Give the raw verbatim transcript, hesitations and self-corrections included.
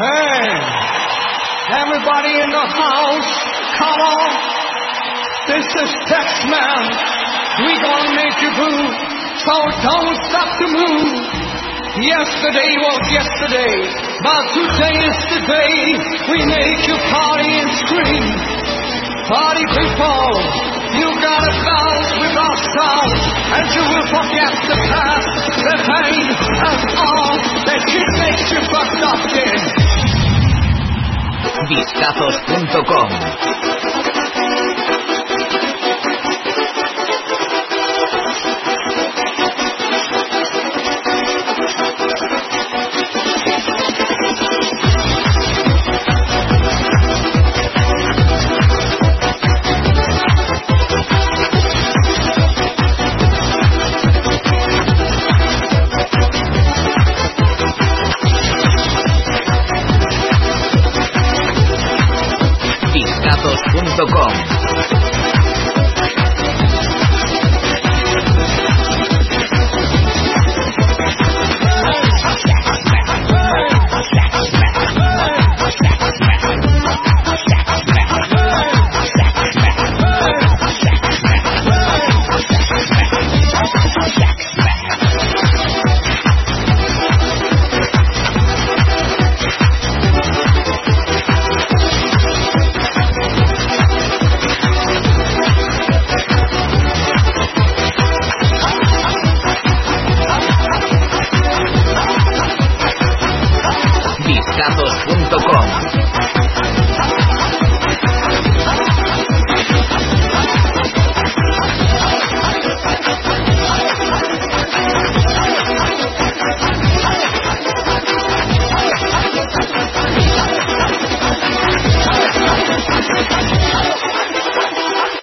Hey, everybody in the house, come on. This is Tex-Man. We gonna make you move, so don't stop to move. Yesterday was yesterday, but today is the day we make you party and scream. Party people, you gotta dance with our sound, and you will forget the past, the pain, and all that shit makes you fucked up in. Discazos punto com. Discazos punto com.